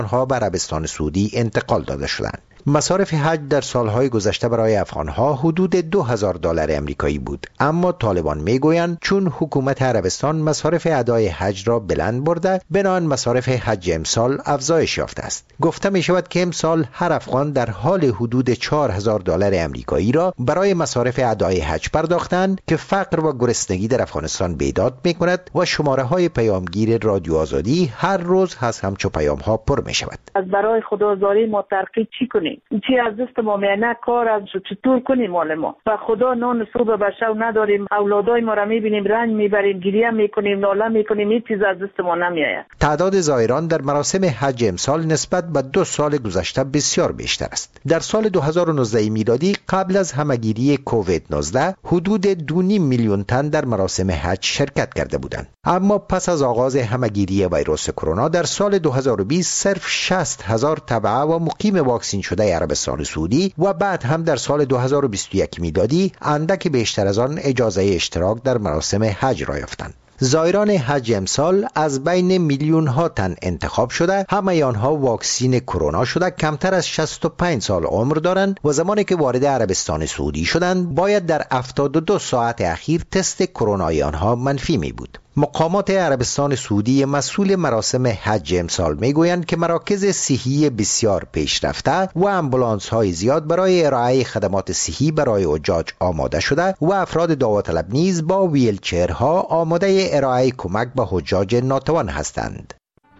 آنها به عربستان سعودی انتقال داده شدند. مصارف حج در سالهای گذشته برای افغانها حدود $2000 امریکایی بود، اما طالبان میگویند چون حکومت عربستان مصارف ادای حج را بلند برده، بنابراین مصارف حج امسال افزایش یافته است. گفته می شود که امسال هر افغان در حال حدود $4000 امریکایی را برای مصارف ادای حج پرداختند که فقر و گرسنگی در افغانستان بیداد می کند و شماره های پیامگیر رادیو آزادی هر روز از همچو پیام ها پر می شود. از برای خدازاری ما ترقی چی کنیم؟ چی از دست ما میانه کار از چطور کنیم؟ مال ما و خدا نان صبح به شب نداریم، اولادای ما را میبینیم رنج میبریم، گریه میکنیم، ناله میکنیم، هیچ چیز از دست ما نمیآید. تعداد زائران در مراسم حج امسال نسبت به 2 سال گذشته بسیار بیشتر است. در سال 2019 میلادی قبل از همهگیری کووید 19 حدود 2.5 میلیون تن در مراسم حج شرکت کرده بودند، اما پس از آغاز همهگیری ویروس کرونا در سال 2020 صرف 60,000 تبع و مقیم واکسین شده عربستان سعودی و بعد هم در سال 2021 میلادی اندک بیشتر از آن اجازه اشتراک در مراسم حج را یافتند. زائران حج امسال از بین میلیون ها تن انتخاب شده، همه آنها واکسین کرونا شده، کمتر از 65 سال عمر دارند و زمانی که وارد عربستان سعودی شدند باید در 72 ساعت اخیر تست کرونای آنها منفی می بود. مقامات عربستان سعودی مسئول مراسم حج امسال میگویند که مراکز صحی بسیار پیشرفته و آمبولانس های زیاد برای ارائه خدمات صحی برای حجاج آماده شده و افراد داوطلب نیز با ویلچرها آماده ارائه کمک به حجاج ناتوان هستند.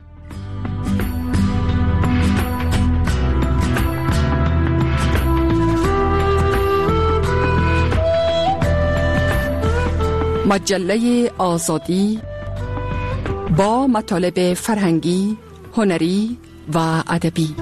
مجله آزادی با مطالب فرهنگی، هنری و ادبی.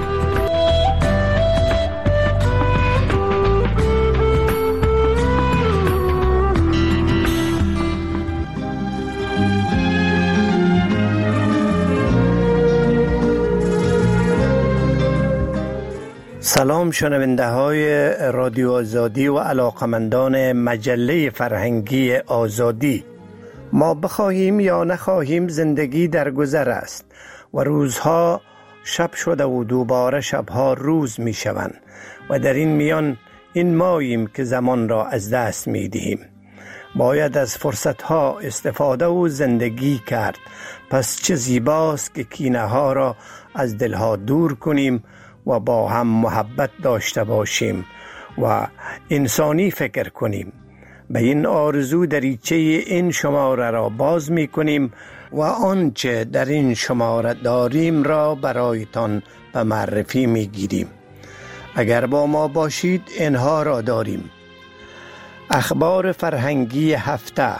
سلام شنونده های رادیو آزادی و علاقمندان مجله فرهنگی آزادی. ما بخواهیم یا نخواهیم زندگی در گذر است و روزها شب شده و دوباره شبها روز می شوند و در این میان این ماییم که زمان را از دست می دهیم. باید از فرصتها استفاده و زندگی کرد. پس چه زیباست که کینه ها را از دلها دور کنیم و با هم محبت داشته باشیم و انسانی فکر کنیم. به این آرزو دریچه این شماره را باز می کنیم و آنچه در این شماره داریم را برایتان به معرفی می گیریم. اگر با ما باشید اینها را داریم: اخبار فرهنگی هفته،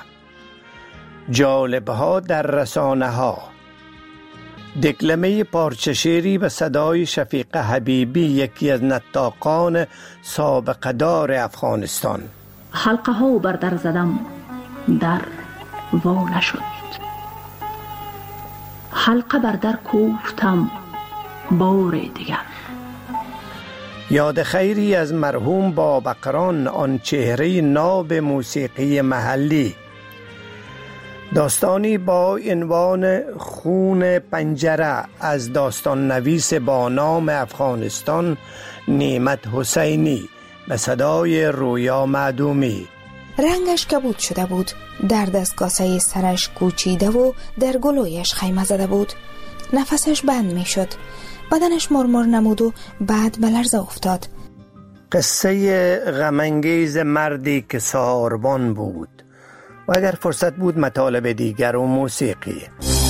جالبها در رسانه ها، دکلمه پارچه شعری به صدای شفیق حبیبی، یکی از نطاقان سابقه دار افغانستان. حلقه ها بر در زدم، در وا نشد. حلقه بر در کوفتم بار دیگر. یاد خیری از مرحوم بابقران، آن چهره ناب موسیقی محلی. داستانی با عنوان خون پنجره از داستان نویس با نام افغانستان نعمت حسینی به صدای رویا معدومی. رنگش کبود شده بود، در دستگاسه سرش کوچیده و در گلویش خیمه زده بود. نفسش بند می شد، بدنش مرمر نمود و بعد به لرزه افتاد. قصه غمانگیز مردی که سهاربان بود و اگر فرصت بود مطالب دیگر و موسیقی.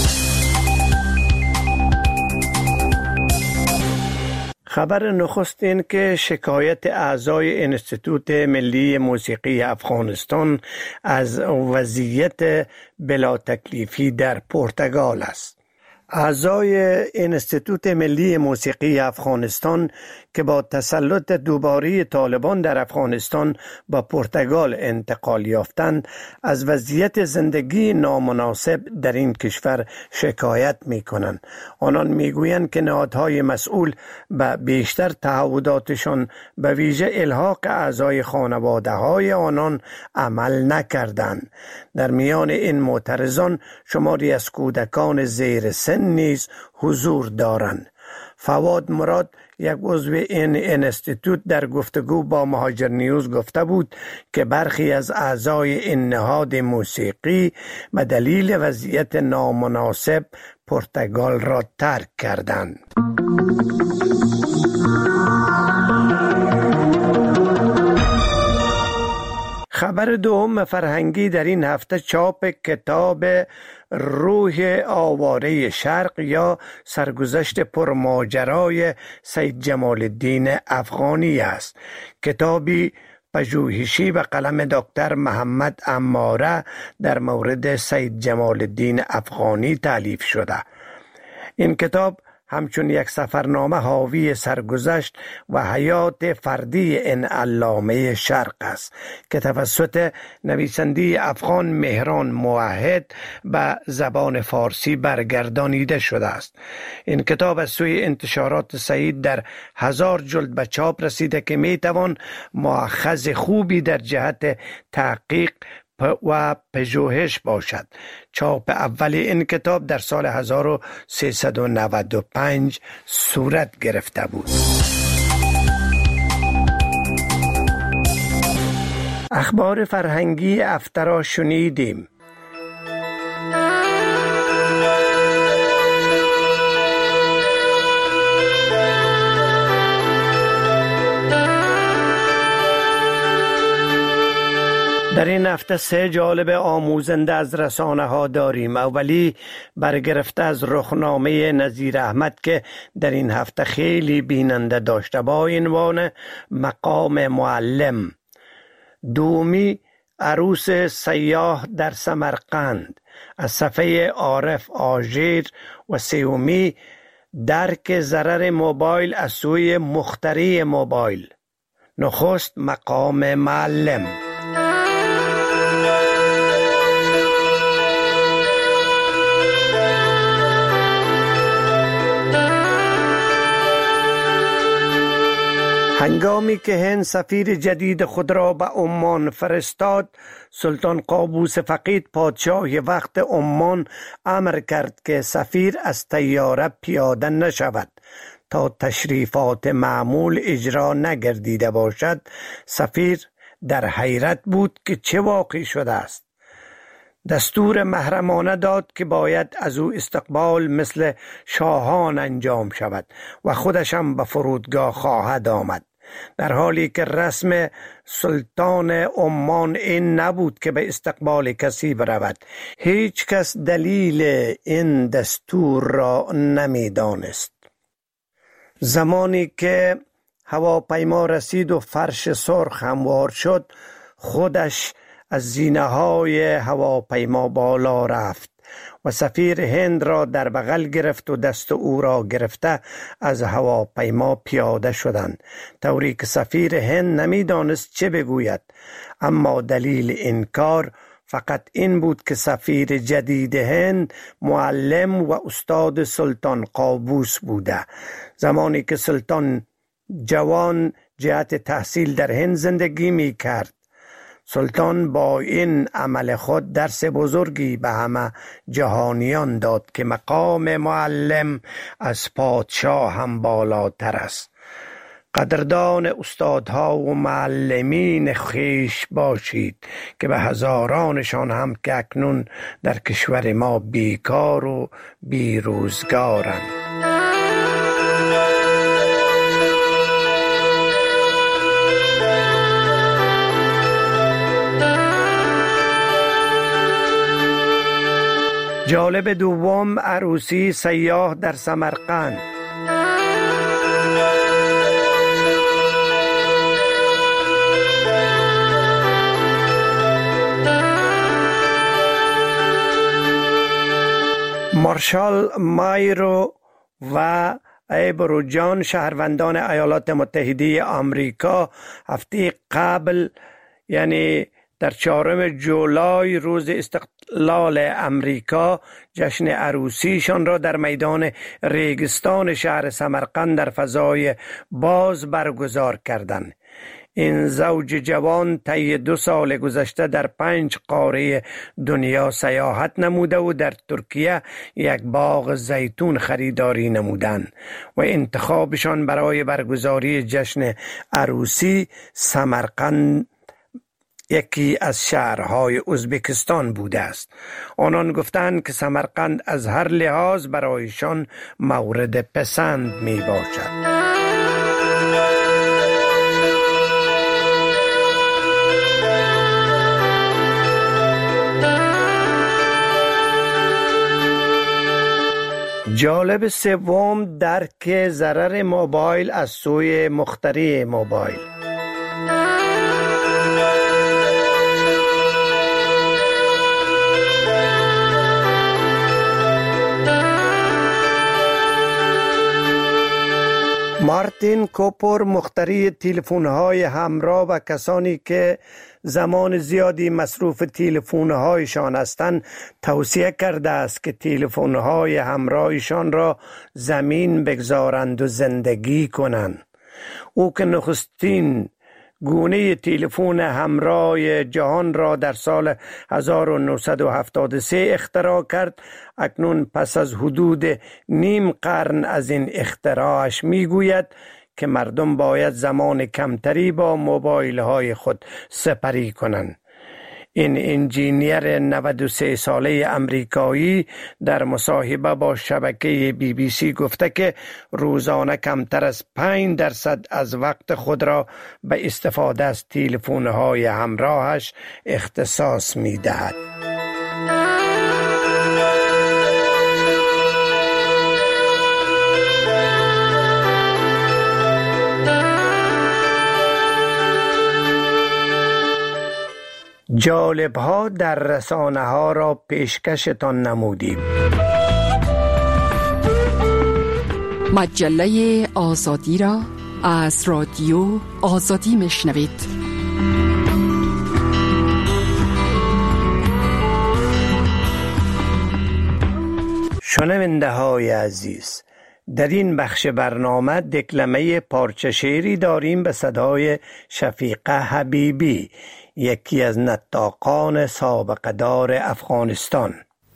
خبر نخست این که شکایت اعضای انستیتوت ملی موسیقی افغانستان از وضعیت بلا تکلیفی در پرتغال است. اعضای انستیتوت ملی موسیقی افغانستان که با تسلط دوباره طالبان در افغانستان با پرتغال انتقال یافتند، از وضعیت زندگی نامناسب در این کشور شکایت می کنند. آنان می گویند که نهادهای مسئول به بیشتر تعهداتشان به ویژه الحاق اعضای خانواده های آنان عمل نکردند. در میان این معترضان شماری از کودکان زیر سن نیز حضور دارند. فواد مراد، یک عضو این انستیتوت، در گفتگو با مهاجر نیوز گفته بود که برخی از اعضای این نهاد موسیقی به دلیل وضعیت نامناسب پرتغال را ترک کردند. خبر دوم فرهنگی در این هفته چاپ کتاب روح آواره شرق یا سرگذشت پرماجرای سید جمال الدین افغانی است. کتابی پژوهشی به قلم دکتر محمد عماره در مورد سید جمال الدین افغانی تالیف شده. این کتاب همچون یک سفرنامه حاوی سرگذشت و حیات فردی این علامه شرق است که توسط نویسنده افغان مهران موحد به زبان فارسی برگردانیده شده است. این کتاب از سوی انتشارات سعید در 1000 جلد به چاپ رسیده که میتوان مؤخذ خوبی در جهت تحقیق و پژوهش باشد. چاپ اول این کتاب در سال 1395 صورت گرفته بود. اخبار فرهنگی هفته را شنیدیم. در این هفته 3 جالب آموزنده از رسانه ها داریم. اولی برگرفته از رخنامه نظیر احمد که در این هفته خیلی بیننده داشته با عنوان مقام معلم. دومی عروس سیاه در سمرقند از صفحه عارف آژیر و سومی درک ضرر موبایل از سوی مخترع موبایل. نخست مقام معلم. هنگامی که هند سفیر جدید خود را به عمان فرستاد، سلطان قابوس فقید پادشاه وقت عمان امر کرد که سفیر از طیاره پیاده نشود تا تشریفات معمول اجرا نگردیده باشد. سفیر در حیرت بود که چه واقع شده است. دستور محرمانه داد که باید از او استقبال مثل شاهان انجام شود و خودش هم به فرودگاه خواهد آمد، در حالی که رسم سلطان عمان این نبود که به استقبال کسی برود. هیچ کس دلیل این دستور را نمی دانست. زمانی که هواپیما رسید و فرش سرخ هموار شد، خودش از زینه های هواپیما بالا رفت و سفیر هند را در بغل گرفت و دست او را گرفته از هواپیما پیاده شدند، طوری که سفیر هند نمیدانست چه بگوید. اما دلیل این کار فقط این بود که سفیر جدید هند معلم و استاد سلطان قابوس بوده. زمانی که سلطان جوان جهت تحصیل در هند زندگی می کرد، سلطان با این عمل خود درس بزرگی به همه جهانیان داد که مقام معلم از پادشاه هم بالاتر است. قدردان استادها و معلمین خویش باشید که به هزارانشان هم که اکنون در کشور ما بیکار و بیروزگارند. جالب دوم عروسی سیاه در سمرقند. مارشال مایرو و ایبرو جان، شهروندان ایالات متحده آمریکا، هفته قبل یعنی در 4 جولای روز استقلال امریکا جشن عروسیشان را در میدان ریگستان شهر سمرقند در فضای باز برگزار کردند. این زوج جوان طی 2 سال گذشته در 5 قاره دنیا سیاحت نموده و در ترکیه یک باغ زیتون خریداری نمودند و انتخابشان برای برگزاری جشن عروسی سمرقند یکی از شهرهای ازبکستان بوده است. آنان گفتند که سمرقند از هر لحاظ برایشان مورد پسند می باشد. جالب سوم، درک ضرر موبایل از سوی مخترع موبایل. مارتین کوپر، مخترع تلفن‌های همراه و کسانی که زمان زیادی مصروف تلفن‌هایشان هستند، توصیه کرده است که تلفن‌های همراهشان را زمین بگذارند و زندگی کنند. او که نخستین گونه تلفن همراه جهان را در سال 1973 اختراع کرد، اکنون پس از حدود نیم قرن از این اختراعش میگوید که مردم باید زمان کمتری با موبایل های خود سپری کنند. این انجینیر 93 ساله امریکایی در مصاحبه با شبکه BBC گفته که روزانه کمتر از 5% از وقت خود را به استفاده از تلفن‌های همراهش اختصاص می‌دهد. جالب ها در رسانه ها را پیشکشتان نمودیم. مجله آزادی را از رادیو آزادی میشنوید. شنونده های عزیز، در این بخش برنامه دکلمه پارچه شعری داریم به صدای شفیقه حبیبی، یکی از نطاقان سابقه دار افغانستان.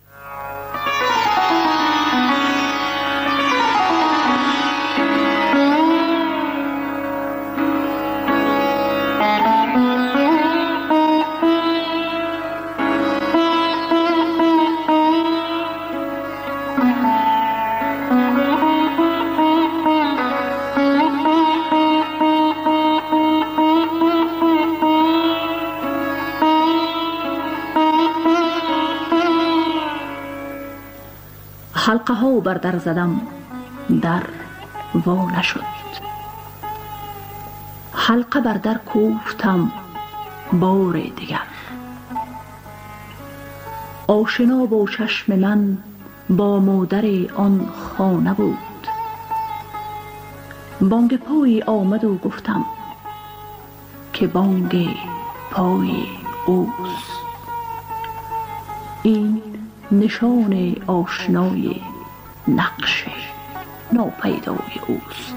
حلقه ها بر در زدم، در وا نشد. حلقه بر در کوفتم بار دیگر. آشنا با چشم من با مادر آن خانه بود. بانگ پای آمد و گفتم که بانگ پای اوست. این نشان آشنای نقش ناپیدای اوست.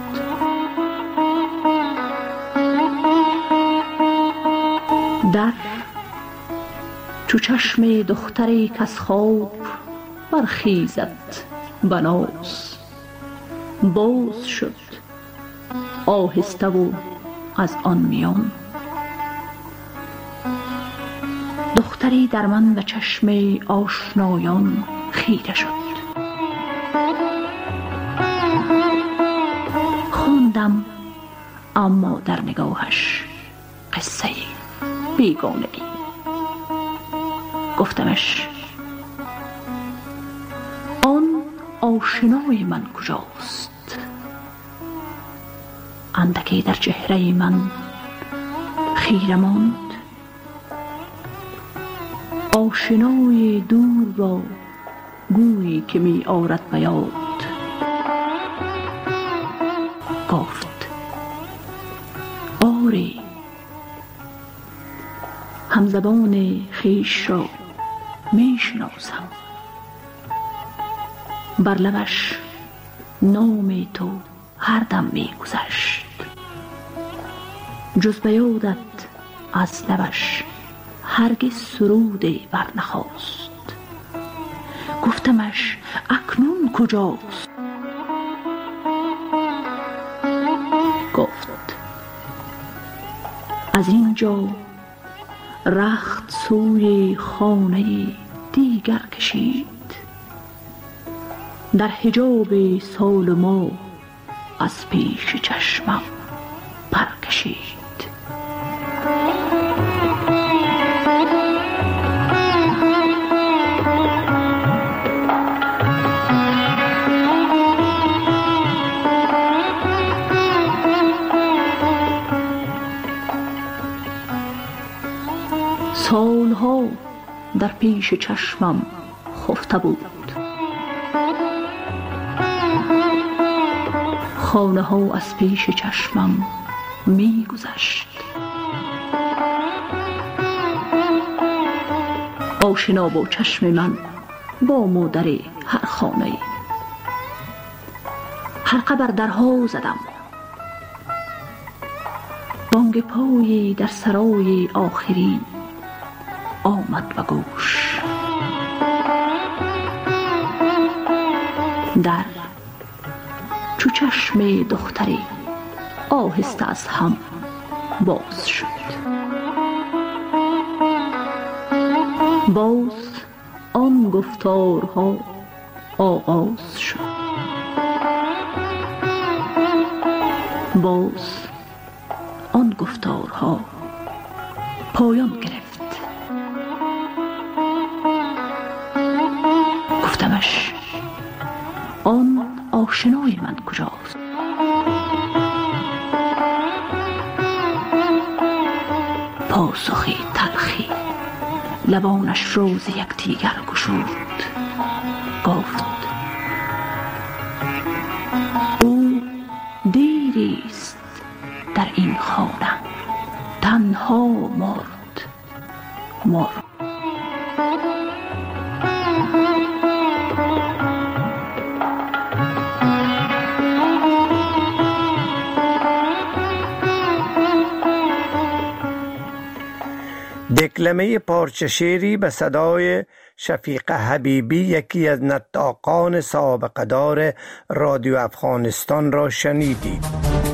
در چو چشم دختری کز خواب برخیزد بناز، باز شد آهسته و از آن میان. دختری در من به چشم آشنایان خیره شد. خواندم اما در نگاهش قصه بیگانگی. گفتمش آن آشنای من کجاست؟ اندکی در چهره من خیره ماند. آشنای دور را گویی که می آرد به یاد. گفت آری، همزبان خویش را می شناسم. بر لبش نام تو هر دم می گذشت. جز به یادت از لبش هرگز سرود برنخاست. گفتمش اکنون کجاست؟ گفت از اینجا رخت سوی خانه دیگر کشید، در حجاب سال ما از پیش چشمم پر کشید. سالها در پیش چشمم خفته بود، خانه ها از پیش چشمم می گذشت. آشنا با چشم من با مادر هر خانه، حلقه بر درها زدم، بانگ پای در سرای آخرین آمد به گوش. در چو چشم دختری آهسته از هم باز شد. باز آن گفتارها آغاز شد. باز آن گفتارها پایان گرفت. گفتمش آن آشنای من کجاست؟ پاسخی تلخی لبانش روز یکدیگر گشود. گفت او دیریست در این خانه تنها مرد. دکلمه پارچه شعری به صدای شفیق حبیبی، یکی از نطاقان سابقه دار رادیو افغانستان را شنیدید.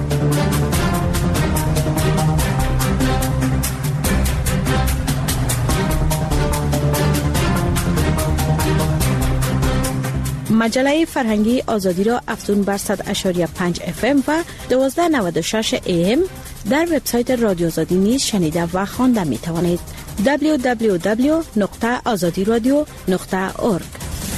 مجله فرهنگی آزادی را افزون بر 100.5 FM و 1296 AM در وبسایت رادیو آزادی نیز شنیده و خوانده می توانید. www.azadiradio.org.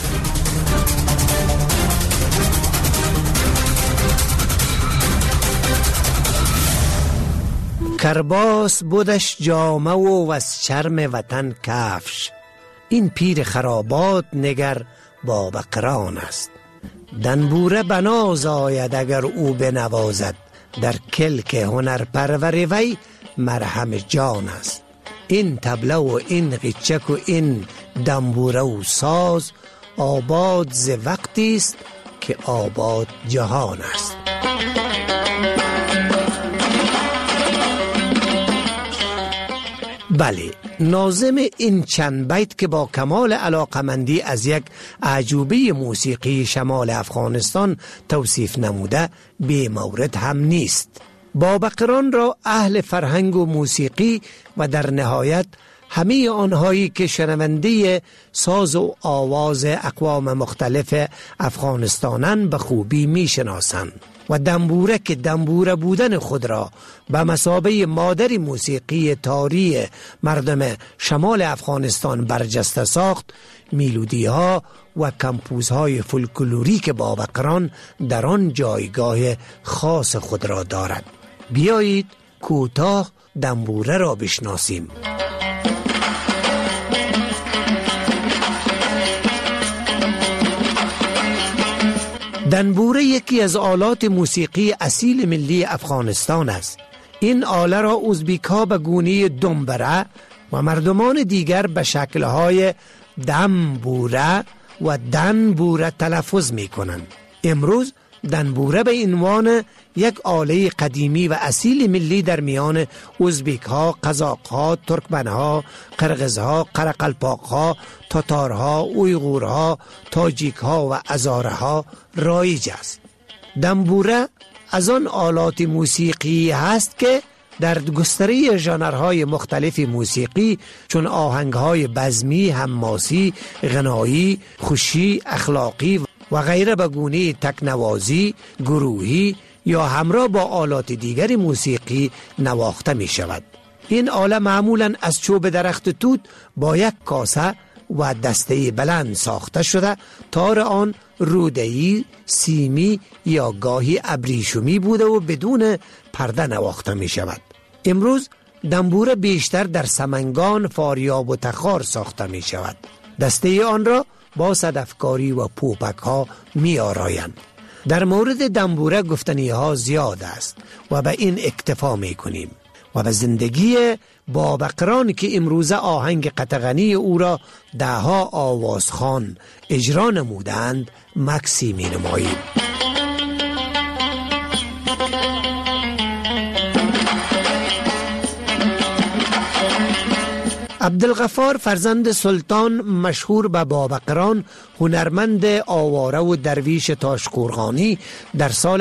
کرباس بودش جامه و از چرم وطن کفش، این پیر خرابات نگر بابقران است. دنبوره بناز آید اگر او بنوازد، در کلک هنر پرور وی مرهم جان است. این طبله و این غیچک و این دنبوره و ساز، آباد ز وقتی است که آباد جهان است. بله، ناظم این چند بیت که با کمال علاقمندی از یک اعجوبه موسیقی شمال افغانستان توصیف نموده بی مورد هم نیست. بابقران را اهل فرهنگ و موسیقی و در نهایت همه آنهایی که شنونده ساز و آواز اقوام مختلف افغانستانن به خوبی می شناسند و دنبوره که دنبوره بودن خود را به مثابه مادر موسیقی تاری مردم شمال افغانستان برجسته ساخت، میلودی ها و کمپوزهای فولکلوریک بابقران در آن جایگاه خاص خود را دارد. بیایید کوتاه دنبوره را بشناسیم. دنبوره یکی از آلات موسیقی اصیل ملی افغانستان است. این آله را ازبیک‌ها به گونه دنبره و مردمان دیگر به شکل‌های دنبوره و دنبوره تلفظ می کنند. امروز دنبوره به عنوان یک آله قدیمی و اصیل ملی در میان ازبک ها، قزاق ها، ترکمن ها، قرغز ها، قرقلپاق ها، تاتارها، اویغورها، تاجیک ها و هزاره ها رایج است. دنبوره از آن آلات موسیقی هست که در گستره ژانرهای مختلف موسیقی چون آهنگهای بزمی، حماسی، غنایی، خوشی، اخلاقی و غیره به گونه تکنوازی، گروهی یا همراه با آلات دیگر موسیقی نواخته می شود. این آله معمولاً از چوب درخت توت با یک کاسه و دسته بلند ساخته شده، تار آن روده‌ای، سیمی یا گاهی ابریشمی بوده و بدون پرده نواخته می شود. امروز دنبوره بیشتر در سمنگان، فاریاب و تخار ساخته می شود. دسته آن را با صدفکاری و پوپک ها می آرایند. در مورد دنبوره گفتنی ها زیاد است و به این اکتفا می کنیم و به زندگی بابقران که امروزه آهنگ قطغنی او را دهها آوازخوان اجرا نمودند مکسی می نماییم. عبدالغفار فرزند سلطان مشهور به بابقران، هنرمند آواره و درویش تاشقرغانی در سال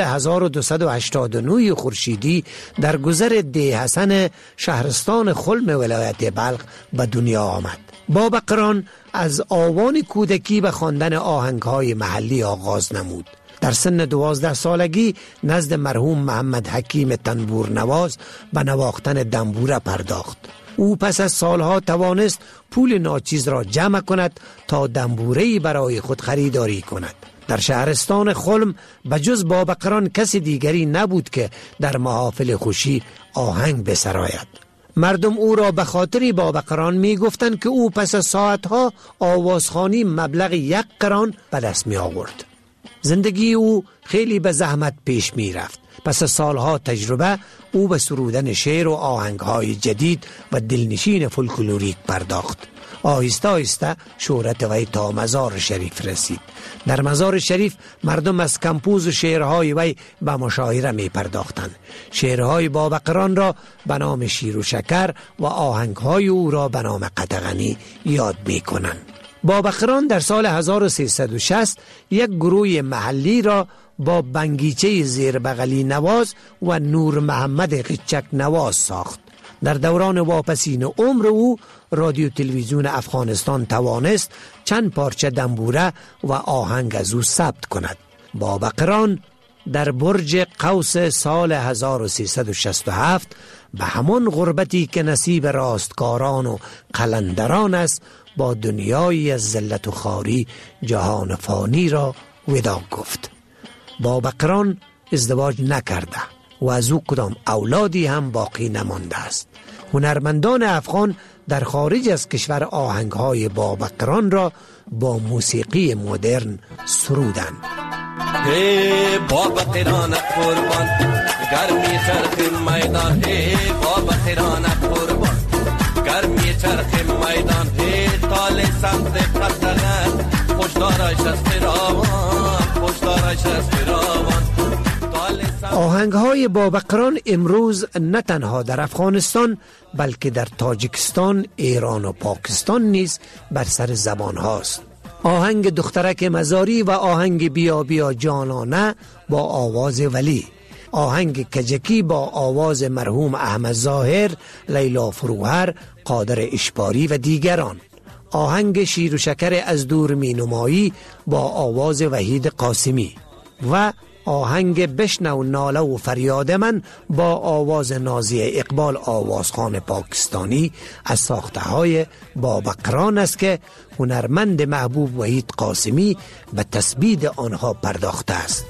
1289 خورشیدی در گذر ده حسن شهرستان خلم ولایت بلخ به دنیا آمد. بابقران از آوان کودکی به خواندن آهنگهای محلی آغاز نمود. در سن 12 سالگی نزد مرحوم محمد حکیم تنبور نواز به نواختن دنبوره پرداخت. او پس از سالها توانست پول ناچیز را جمع کند تا دنبوره‌ای برای خود خریداری کند. در شهرستان خلم بجز بابقران کسی دیگری نبود که در محافل خوشی آهنگ بسراید. مردم او را به خاطر بابقران می گفتند که او پس از ساعتها آوازخوانی مبلغ 1 قران به دست می آورد. زندگی او خیلی به زحمت پیش می رفت. پس از سالها تجربه او به سرودن شعر و آهنگهای جدید و دلنشین فولکلوریک پرداخت. آهسته آهسته شهرت وی تا مزار شریف رسید. در مزار شریف مردم از کمپوز و شعرهای وی به مشاعره می پرداختند. شعرهای بابقران را به نام شیر و شکر و آهنگهای او را به نام قطغنی یاد می کنند. بابقران در سال 1360 یک گروه محلی را با بنگیچه زیربغلی نواز و نور محمد قیچک نواز ساخت. در دوران واپسین عمر او رادیو تلویزیون افغانستان توانست چند پارچه دنبوره و آهنگ از او ثبت کند. بابقران در برج قوس سال 1367 به همان غربتی که نصیب راستکاران و قلندران است با دنیایی از ذلت و خواری جهان فانی را وداع گفت. بابقران ازدواج نکرده و از او کدام اولادی هم باقی نمانده است. هنرمندان افغان در خارج از کشور آهنگهای بابقران را با موسیقی مدرن سرودند. هی بابقران قربان گرمی چرخ میدان، هی بابقران قربان گرمی چرخ میدان، هی تال سمت قطغن خوشدارش از فراوان، خوشدارش از فراوان. آهنگهای بابقران امروز نه تنها در افغانستان بلکه در تاجیکستان، ایران و پاکستان نیز بر سر زبان هاست. آهنگ دخترک مزاری و آهنگ بیا بیا جانانه با آواز ولی، آهنگ کجکی با آواز مرحوم احمد ظاهر، لیلا فروهر، قادر اشباری و دیگران، آهنگ شیر و شکر از دور می نمایی با آواز وحید قاسمی و آهنگ بشنو ناله و فریاد من با آواز نازی اقبال آوازخوان پاکستانی از ساخته های بابقران است که هنرمند محبوب وحید قاسمی به تثبیت آنها پرداخته است.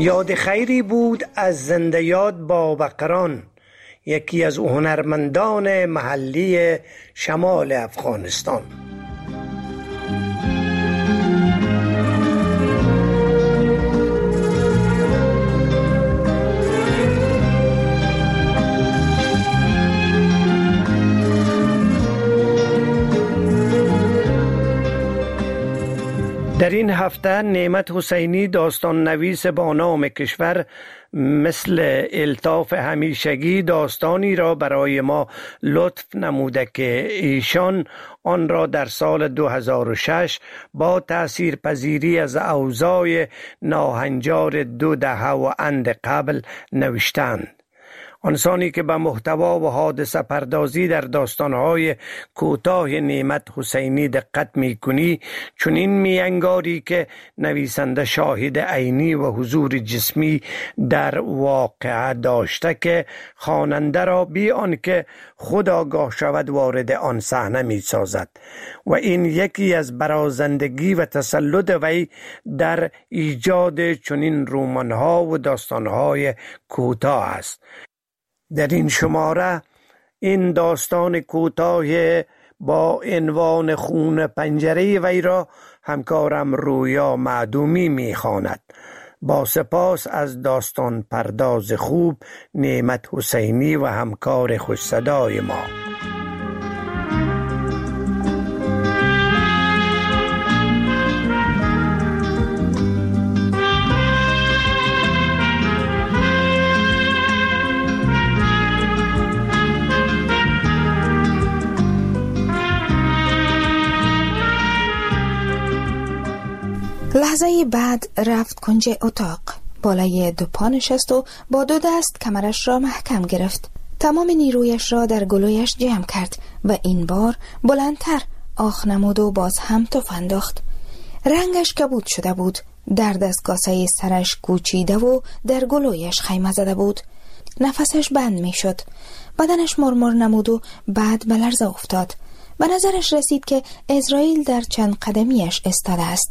یاد خیری بود از زنده یاد بابقران، یکی از هنرمندان محلی شمال افغانستان. در این هفته نعمت حسینی داستان نویس با نام کشور مثل الطاف همیشگی داستانی را برای ما لطف نموده که ایشان آن را در سال 2006 با تأثیرپذیری از اوضاع ناهنجار 2 دهه و اند قبل نوشتند. آنسانی که به محتوا و حادثه پردازی در داستانهای کوتاه نعمت حسینی دقت می‌کنی، چنین می‌انگاری که نویسنده شاهد عینی و حضور جسمی در واقعه داشته که خواننده را بی آنکه خود آگاه شود وارد آن صحنه می‌سازد و این یکی از برازندگی و تسلط وی در ایجاد چنین رمان‌ها و داستان‌های کوتاه است. در این شماره این داستان کوتاه با عنوان خون پنجره وی را همکارم رویا معدومی می‌خواند. با سپاس از داستان پرداز خوب نعمت حسینی و همکار خوش صدای ما. لحظه بعد رفت کنج اتاق، بالای 2 پا نشست و با 2 دست کمرش را محکم گرفت. تمام نیرویش را در گلویش جمع کرد و این بار بلندتر آخ نمود و باز هم تف انداخت. رنگش کبود شده بود، درد از کاسه سرش کوچیده و در گلویش خیمه زده بود. نفسش بند می شد، بدنش مرمر نمود و بعد به لرزه افتاد. به نظرش رسید که اسرائیل در چند قدمیش استاده است.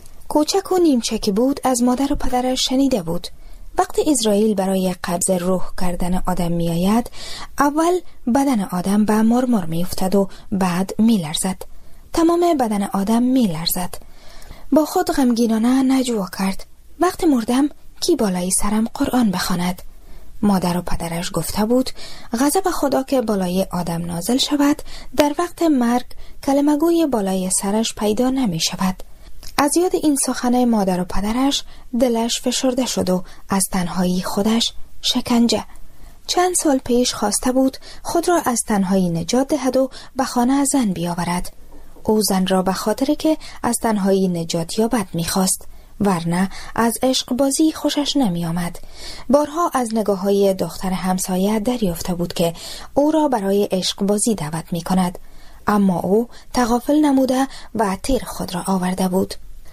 کوچک و نیمچکی بود، از مادر و پدرش شنیده بود. وقتی اسرائیل برای قبض روح کردن آدم می آید، اول بدن آدم به مرمر می افتد و بعد می لرزد. تمام بدن آدم می لرزد. با خود غمگینانه نجوا کرد: وقتی مردم کی بالای سرم قرآن بخواند؟ مادر و پدرش گفته بود غضب خدا که بالای آدم نازل شود، در وقت مرگ کلمه‌گوی بالای سرش پیدا نمی شود. از یاد این سخن مادر و پدرش دلش فشرده شد و از تنهایی خودش شکنجه. چند سال پیش خواسته بود خود را از تنهایی نجات دهد و به خانه زن بیاورد. او زن را به خاطر که از تنهایی نجات یابد می‌خواست، ورنه از عشق بازی خوشش نمی آمد. بارها از نگاه‌های دختر همسایه دریافته بود که او را برای عشق بازی دعوت می کند، اما او تغافل نموده و تیر خود را آورده بود.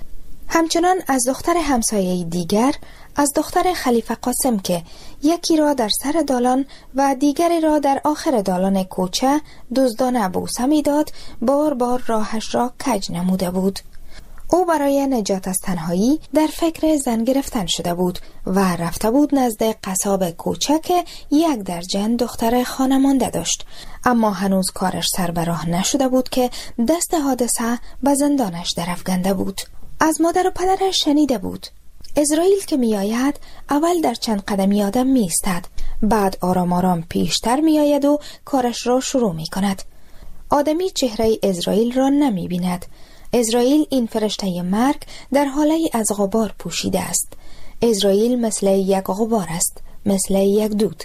همچنان از دختر همسایه دیگر، از دختر خلیفه قاسم که یکی را در سر دالان و دیگری را در آخر دالان کوچه دزدانه بوسه می‌داد، بار بار راهش را کج نموده بود. او برای نجات از تنهایی در فکر زن گرفتن شده بود و رفته بود نزد قصاب کوچه که 1 درجن دختر خانمانده داشت، اما هنوز کارش سر به راه نشده بود که دست حادثه به زندانش درافکنده بود. از مادر و پدرش شنیده بود اسرائیل که می آید اول در چند قدمی آدم می ایستد، بعد آرام آرام پیشتر می آید و کارش را شروع می کند. آدمی چهره اسرائیل را نمی بیند. اسرائیل این فرشته مرگ در حاله از غبار پوشیده است. اسرائیل مثل یک غبار است، مثل یک دود.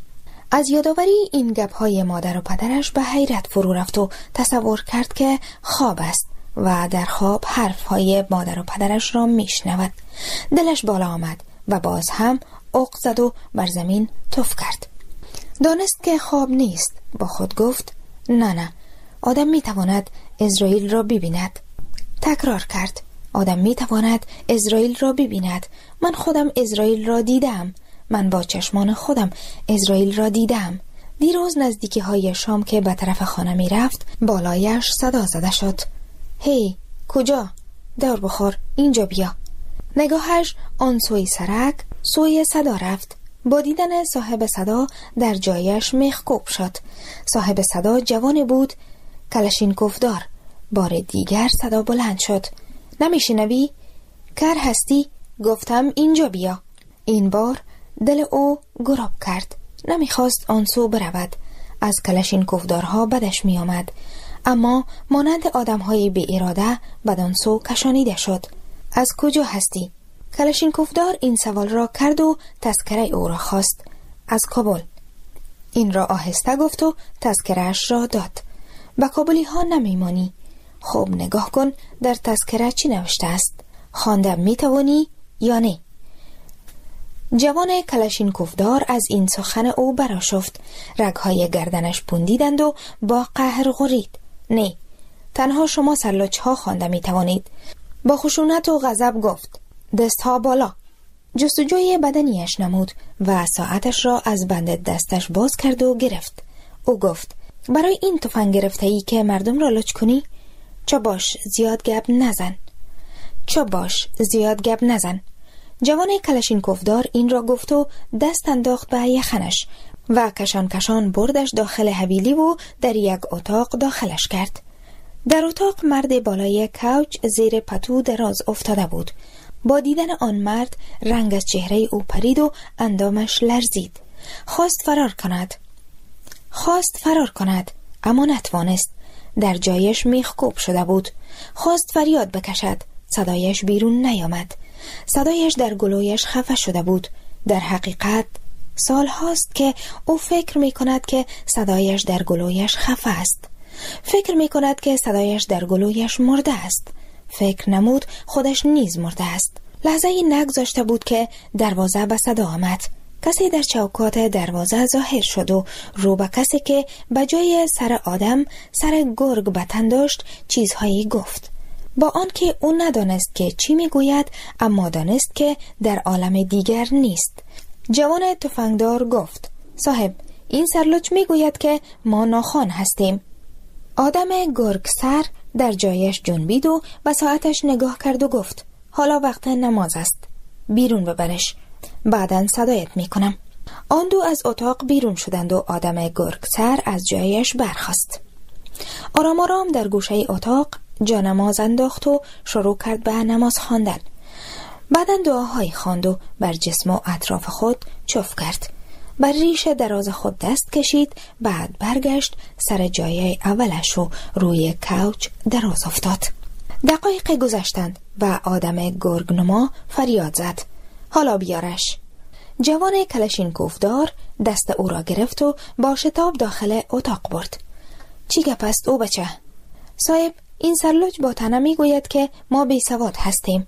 از یادآوری این گپ‌های مادر و پدرش به حیرت فرو رفت و تصور کرد که خواب است و در خواب حرف‌های مادر و پدرش را میشنود. دلش بالا آمد و باز هم اوق زد و بر زمین تف کرد. دانست که خواب نیست. با خود گفت نه، آدم میتواند اسرائیل را ببیند. تکرار کرد آدم میتواند اسرائیل را ببیند. من خودم اسرائیل را دیدم. من با چشمان خودم اسرائیل را دیدم. دیروز نزدیکی های شام که به طرف خانه می رفت، بالایش صدا زده شد: هی، کجا؟ دور بخور، اینجا بیا. نگاهش آن سوی سرک سوی صدا رفت. با دیدن صاحب صدا در جایش میخکوب شد. صاحب صدا جوان بود، کلاشینکوف دار. بار دیگر صدا بلند شد. نمیشنوی؟ کر هستی؟ گفتم اینجا بیا. این بار دل او گراب کرد. نمیخواست آن سو برود. از کلاشینکوف دارها بدش می آمد. اما مانند آدم‌های بی اراده بدان سو کشانیده شد. از کجا هستی؟ کلاشینکوف دار این سوال را کرد و تذکره او را خواست. از کابل. این را آهسته گفت و تذکره‌اش را داد. با کابلی ها نمیمانی. خب نگاه کن در تذکره چی نوشته است. خوانده میتوانی یا نه؟ جوان کلاشینکوف دار از این سخن او برآشفت. رگ‌های گردنش پوندیدند و با قهر غرید. نه، تنها شما سرلوچ ها خوانده میتوانید. با خشونت و غضب گفت. دستها بالا. جستجوی بدنیش نمود و ساعتش را از بند دستش باز کرد و گرفت. او گفت برای این تفنگ گرفته‌ای که مردم را لچ کنی؟ چا باش زیاد گپ نزن. چا باش زیاد گپ نزن. جوان کلاشینکوف دار این را گفت و دست انداخت به یخنش و کشان کشان بردش داخل حویلی و در یک اتاق داخلش کرد. در اتاق مرد بالای کوچ زیر پتو دراز افتاده بود. با دیدن آن مرد رنگ از چهره او پرید و اندامش لرزید. خواست فرار کند اما نتوانست. در جایش میخکوب شده بود. خواست فریاد بکشد. صدایش بیرون نیامد. صدایش در گلویش خفه شده بود. در حقیقت سال هاست که او فکر می کند که صدایش در گلویش خفه است. فکر می کند که صدایش در گلویش مرده است. فکر نمود خودش نیز مرده است. لحظه ای نگذاشته بود که دروازه به صدا آمد. کسی در چوکات دروازه ظاهر شد و رو به کسی که به جای سر آدم سر گرگ به تن داشت چیزهایی گفت. با آنکه او ندانست که چی میگوید اما دانست که در عالم دیگر نیست. جوان تفنگدار گفت صاحب این سرلوچ میگوید که ما ناخوان هستیم. آدم گرگ سر در جایش جنبید و به ساعتش نگاه کرد و گفت حالا وقت نماز است. بیرون ببرش. بعداً صدایت میکنم. آن دو از اتاق بیرون شدند و آدم گرگ سر از جایش برخاست. آرام آرام در گوشه اتاق جانماز انداخت و شروع کرد به نماز خواندن. بعداً دعاهای خواند و بر جسم و اطراف خود چف کرد. بر ریش دراز خود دست کشید. بعد برگشت سر جای اولش و روی کوچ دراز افتاد. دقایق گذشتند و آدم گرگنما فریاد زد حالا بیارش. جوان کلاشینکوف دار دست او را گرفت و با شتاب داخل اتاق برد. چی گپ است او بچه؟ صاحب این سرلوچ با تنه می گوید که ما بی سواد هستیم.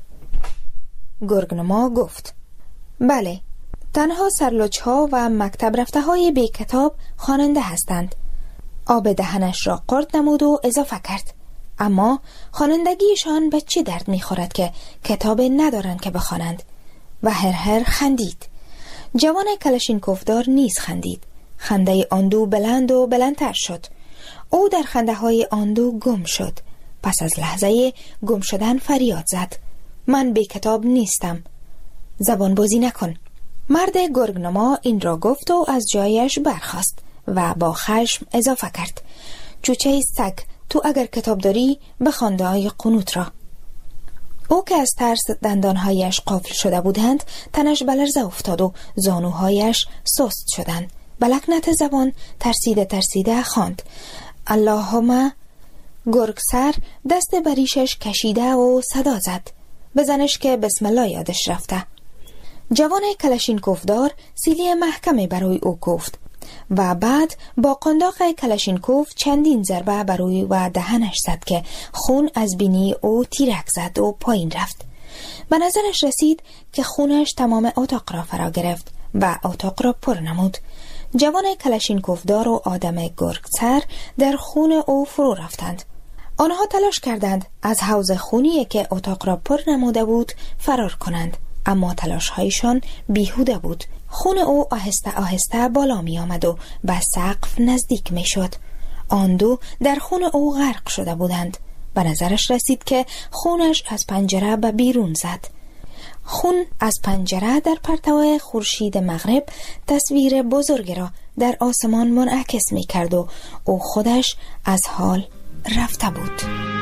گرگنما گفت بله، تنها سرلوچ ها و مکتب رفته های بی کتاب خواننده هستند. آب دهنش را قرد نمود و اضافه کرد اما خوانندگیشان به چی درد می خورد که کتاب ندارند که بخوانند؟ و هر خندید. جوان کلاشینکوف دار نیز خندید. خنده آن دو بلند و بلندتر شد. او در خنده های آن دو گم شد. پس از لحظه گم شدن فریاد زد من بی کتاب نیستم. زبان بازی نکن. مرد گرگنما این را گفت و از جایش برخاست و با خشم اضافه کرد چوچه سگ، تو اگر کتاب داری بخوان دعای قنوت را. او که از ترس دندانهایش قفل شده بودند تنش بلرزه افتاد و زانوهایش سست شدند. به لکنت زبان ترسیده خواند اللهم. گرگ سر دست بریشش کشیده و صدا زد بزنش که بسم الله یادش رفته. جوان کلاشینکوف دار سیلی محکمی برای او کوفت و بعد با قنداق کلاشینکوف چندین ضربه برای و دهنش زد که خون از بینی او تیرک زد و پایین رفت. به نظرش رسید که خونش تمام اتاق را فرا گرفت و اتاق را پر نمود. جوان کلاشینکوف دار و آدم گرگ سر در خون او فرو رفتند. آنها تلاش کردند از حوض خونی که اتاق را پر نموده بود فرار کنند اما تلاش‌هایشان بیهوده بود. خون او آهسته آهسته بالا می آمد و به سقف نزدیک می شد. آن دو در خون او غرق شده بودند. به نظرش رسید که خونش از پنجره به بیرون زد. خون از پنجره در پرتو خورشید مغرب تصویر بزرگ را در آسمان منعکس می کرد و او خودش از حال رفته بود.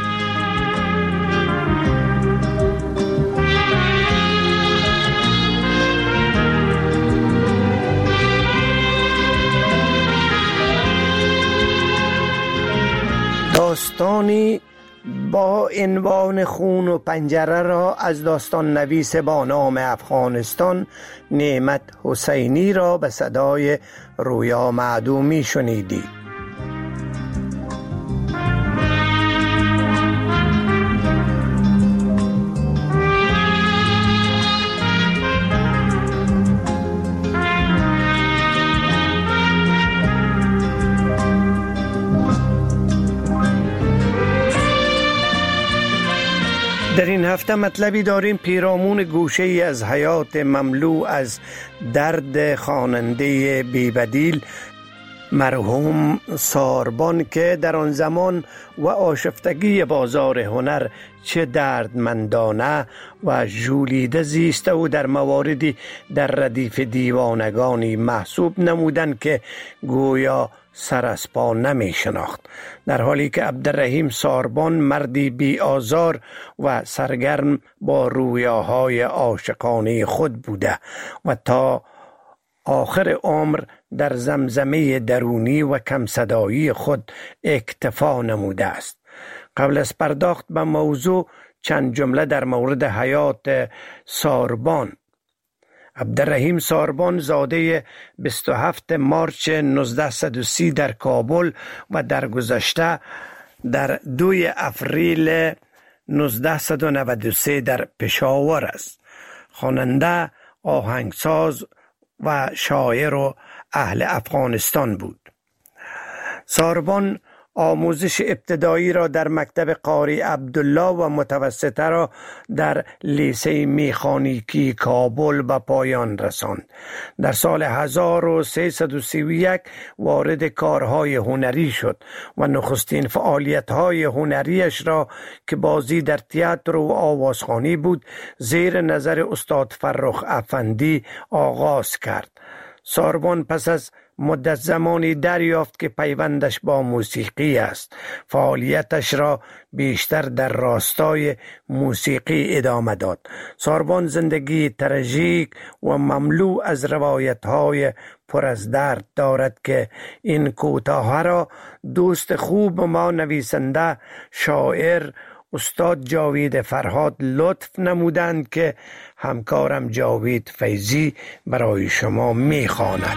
داستانی با عنوان خون و پنجره را از داستان نویس با نام افغانستان نعمت حسینی را به صدای رویا معدومی شنیدید. در این هفته مطلبی داریم پیرامون گوشه ای از حیات مملو از درد خواننده بی‌بدیل مرحوم ساربان که در آن زمان و آشفتگی بازار هنر چه دردمندانه و ژولیده زیسته و در مواردی در ردیف دیوانگانی محسوب نمودند که گویا سر از پا نمی شناخت، در حالی که عبدالرحیم ساربان مردی بی آزار و سرگرم با رویاهای عاشقانه خود بوده و تا آخر عمر در زمزمه درونی و کم صدایی خود اکتفا نموده است. قبل از پرداخت به موضوع چند جمله در مورد حیات ساربان. عبدالرحیم ساربان زاده 27 مارچ 1930 در کابل و در گذشته در 2 اپریل 1993 در پشاور است. خواننده، آهنگساز و شاعر و اهل افغانستان بود. ساربان آموزش ابتدایی را در مکتب قاری عبدالله و متوسطه را در لیسه مکانیکی کابل به پایان رساند. در سال 1331 وارد کارهای هنری شد و نخستین فعالیت‌های هنریش را که بازی در تئاتر و آوازخوانی بود زیر نظر استاد فرخ افندی آغاز کرد. ساربان پس از مدت زمانی دریافت که پیوندش با موسیقی است. فعالیتش را بیشتر در راستای موسیقی ادامه داد. ساربان زندگی تراژیک و مملو از روایت‌های پر از درد دارد که این کوتاه را دوست خوب ما نویسنده شاعر استاد جاوید فرهاد لطف نمودند که همکارم جاوید فیضی برای شما می‌خواند.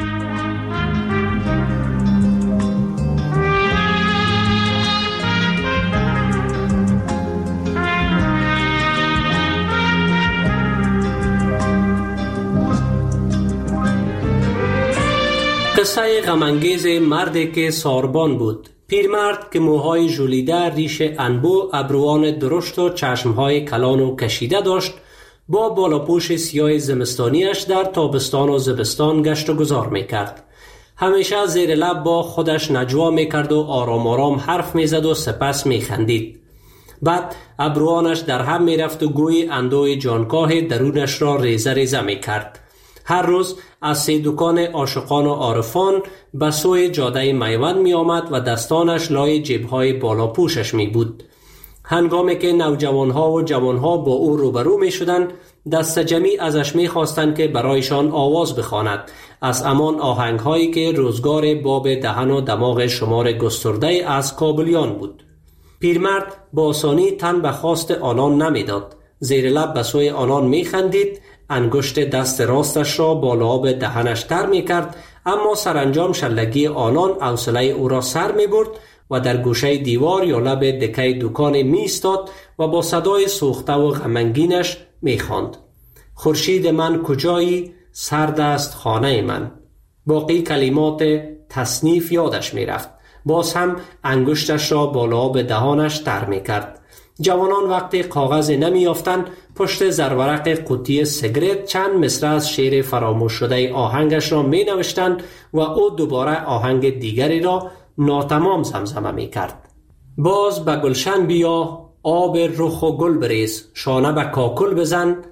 قصه غم‌انگیز مردی که ساربان بود. پیرمرد که موهای ژولیده، ریش انبو، ابروان درشت و چشمهای کلان و کشیده داشت، با بالاپوش سیاه زمستانیش در تابستان و زمستان گشت و گذار میکرد. همیشه زیر لب با خودش نجوا میکرد و آرام آرام حرف میزد و سپس میخندید. بعد ابروانش در هم میرفت و گوی اندوی جانکاه درونش را ریزه ریزه میکرد. هر روز از 3 دکان عاشقان و عارفان به سوی جاده میوند می آمد و دستانش لای جیبهای بالا پوشش می بود. هنگامی که نوجوانها و جوانها با او روبرو می شدند، دست جمعی ازش می خواستند که برایشان آواز بخواند از همان آهنگهایی که روزگار باب دهن و دماغ شمار گسترده از کابلیان بود. پیرمرد با آسانی تن به خواست آنان نمی داد. زیر لب به سوی آنان می خندید، انگشت دست راستش را بالا به دهنش تر می کرد، اما سرانجام شلگی آنان حوصله او را سر می برد و در گوشه دیوار یا لب دکه دکان می ایستاد و با صدای سوخته و غمگینش می خواند: خورشید من کجایی، سرد است خانه من. باقی کلمات تصنیف یادش می رفت. باز هم انگشتش را بالا به دهانش تر می کرد. جوانان وقتی کاغذ نمی یافتند پشت زرورق قوطی سیگرت چند مصرع از شعر فراموش شده آهنگش را می نوشتند و او دوباره آهنگ دیگری را ناتمام زمزمه می کرد. باز به گلشن بیا، آب رخ و گل بریز، شانه به کاکل بزن،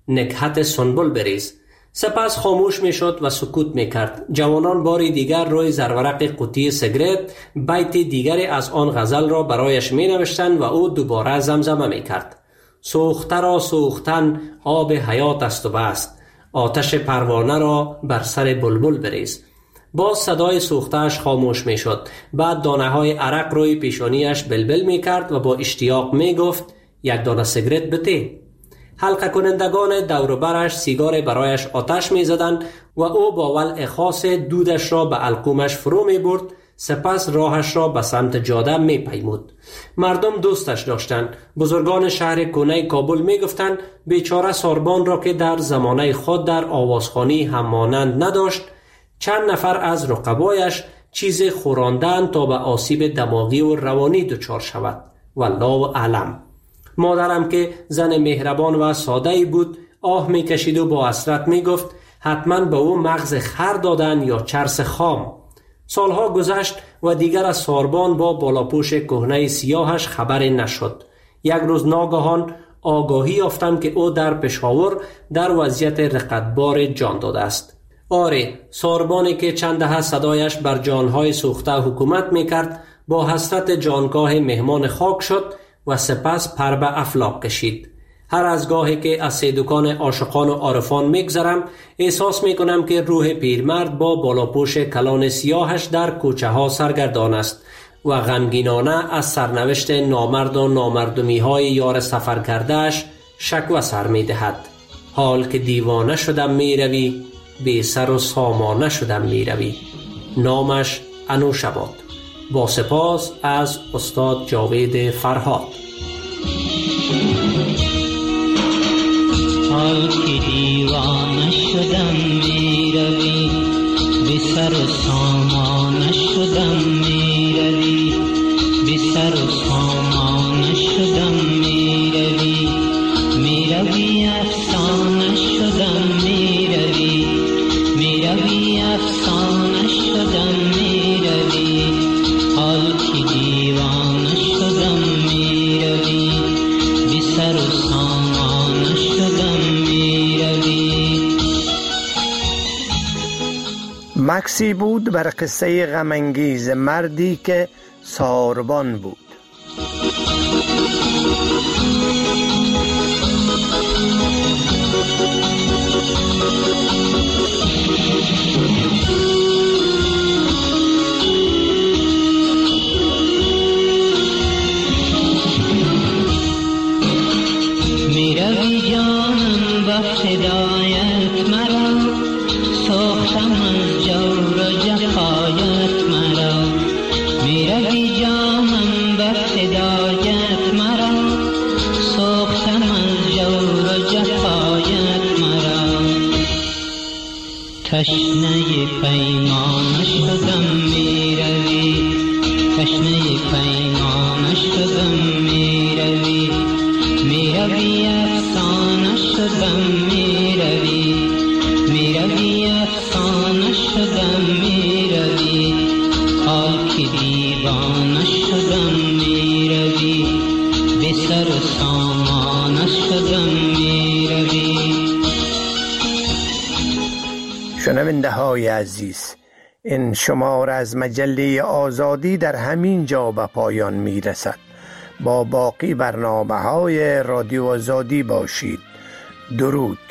نکهت سنبل بریز. سپس خاموش می شد و سکوت می کرد. جوانان باری دیگر روی زرورق قوطی سیگرت بیت دیگری از آن غزل را برایش می نوشتند و او دوباره زمزمه می کرد. سوخته را سوختن آب حیات است و بست، آتش پروانه را بر سر بلبل بریز. باز صدای سوخته‌اش خاموش می شد. بعد دانه های عرق روی پیشانیش بلبل می کرد و با اشتیاق می گفت یک دانه سیگرت بده. حلقه کنندگان دور و برش سیگار برایش آتش می زدند و او با ولع خاص دودش را به القومش فرو می برد. سپس راهش را به سمت جاده می پیمود. مردم دوستش داشتند. بزرگان شهر کهنه کابل می گفتند بیچاره ساربان را که در زمانه خود در آوازخوانی هم مانند نداشت، چند نفر از رقبایش چیز خوراندند تا به آسیب دماغی و روانی دچار شود. والله اعلم. مادرم که زن مهربان و ساده‌ای بود آه می کشید و با حسرت می گفت حتما به او مغز خر دادن یا چرس خام. سالها گذشت و دیگر از ساربان با بالاپوش کهنه سیاهش خبری نشد. یک روز ناگهان آگاهی یافتم که او در پشاور در وضعیت رقتبار جان داده است. آره، ساربانی که چند دهه صدایش بر جانهای سوخته حکومت میکرد با حسرت جانگاه مهمان خاک شد و سپس پر به افلاک کشید. هر از گاهی که از دکان عاشقان و عارفان میگذرم احساس میکنم که روح پیرمرد با بالاپوش کلان سیاهش در کوچه ها سرگردان است و غمگینانه از سرنوشت نامرد و نامردمی های یار سفر کردهش شکوه سر میدهد. حال که دیوانه شدم میروی، بی سر و سامانه شدم میروی. نامش انوشباد. با سپاس از استاد جاوید فرهاد. حال که دیوانه شدم میروی، بی سر و سامانه شدم میروی، بی سر و سامانه شدم میروی، میروی افسانه شدم میروی، میروی افسانه شدم میروی. حال که دیوانه شدم میروی، بی سر و سامانه شدم میروی. مکسی بود بر قصه غمانگیز مردی که ساربان بود. میروی جانم با فدایت مرا، سوختم از جور و جفایت مرا. میروی جانم با فدایت مرا، سوختم از جور و جفایت مرا. تشنه پیمان شدم میروی، تشنه پیمان شدم میروی، میروی افسانه شدم میروی، میروی افسانه شدم میروی. حال که دیوانه شدم میروی، بی سر و سامانه شدم میروی. شنونده های عزیز، این شمار از مجله آزادی در همین جا به پایان می رسد. با باقی برنامه های رادیو آزادی باشید. درود.